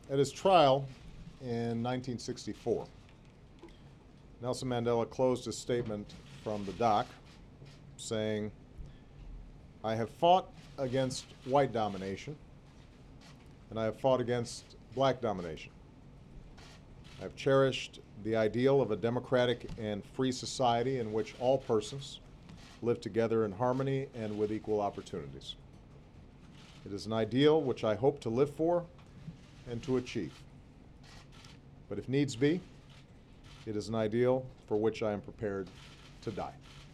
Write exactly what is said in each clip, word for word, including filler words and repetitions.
At his trial in nineteen sixty-four, Nelson Mandela closed his statement from the dock saying, "I have fought against white domination, and I have fought against black domination. I have cherished the ideal of a democratic and free society in which all persons live together in harmony and with equal opportunities. It is an ideal which I hope to live for and to achieve. But if needs be, it is an ideal for which I am prepared to die."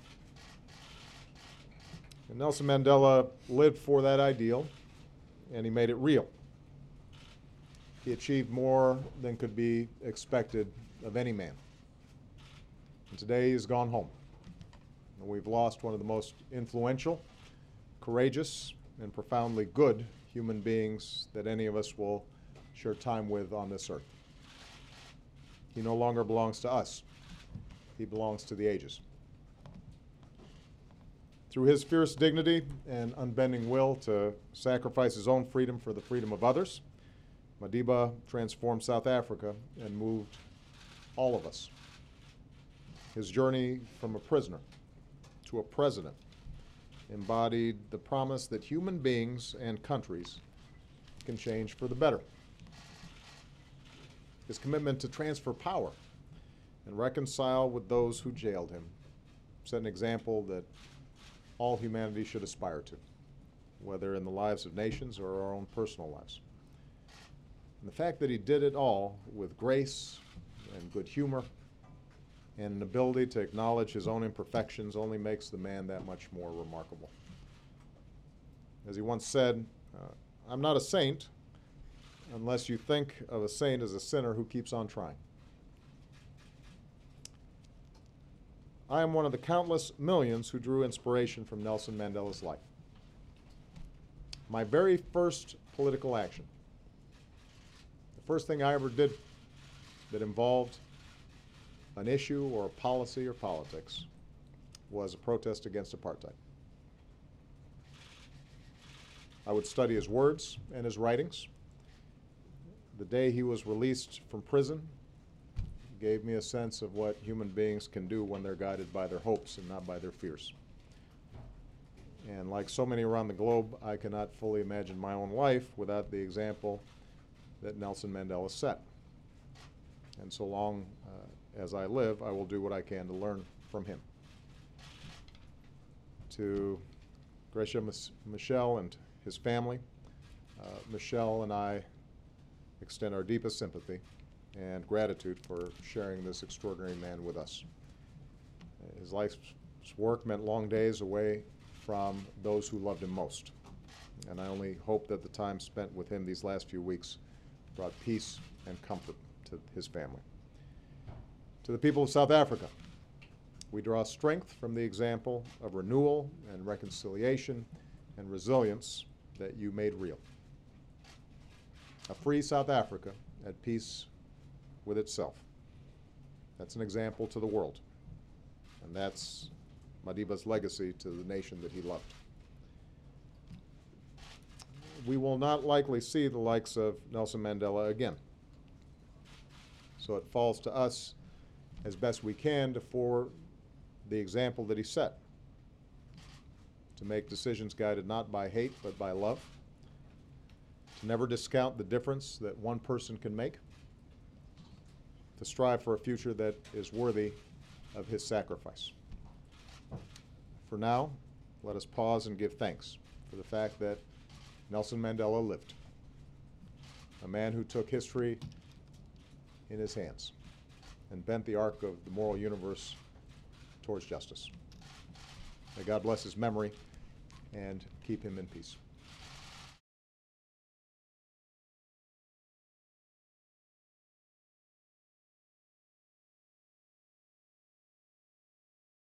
And Nelson Mandela lived for that ideal, and he made it real. He achieved more than could be expected of any man. And today he's gone home. And we've lost one of the most influential, courageous, and profoundly good human beings that any of us will share time with on this earth. He no longer belongs to us. He belongs to the ages. Through his fierce dignity and unbending will to sacrifice his own freedom for the freedom of others, Madiba transformed South Africa and moved all of us. His journey from a prisoner to a president embodied the promise that human beings and countries can change for the better. His commitment to transfer power and reconcile with those who jailed him set an example that all humanity should aspire to, whether in the lives of nations or our own personal lives. And the fact that he did it all with grace and good humor and an ability to acknowledge his own imperfections only makes the man that much more remarkable. As he once said, uh, "I'm not a saint unless you think of a saint as a sinner who keeps on trying." I am one of the countless millions who drew inspiration from Nelson Mandela's life. My very first political action, the first thing I ever did that involved an issue or a policy or politics, was a protest against apartheid. I would study his words and his writings. The day he was released from prison gave me a sense of what human beings can do when they're guided by their hopes and not by their fears. And like so many around the globe, I cannot fully imagine my own life without the example that Nelson Mandela set. And so long uh, as I live, I will do what I can to learn from him. To Gracia Machel and his family, uh, Michelle and I extend our deepest sympathy and gratitude for sharing this extraordinary man with us. His life's work meant long days away from those who loved him most. And I only hope that the time spent with him these last few weeks brought peace and comfort to his family. To the people of South Africa, we draw strength from the example of renewal and reconciliation and resilience that you made real. A free South Africa at peace with itself. That's an example to the world. And that's Madiba's legacy to the nation that he loved. We will not likely see the likes of Nelson Mandela again. So it falls to us, as best we can, to forward the example that he set, to make decisions guided not by hate but by love, to never discount the difference that one person can make, to strive for a future that is worthy of his sacrifice. For now, let us pause and give thanks for the fact that Nelson Mandela lived, a man who took history in his hands and bent the arc of the moral universe towards justice. May God bless his memory and keep him in peace.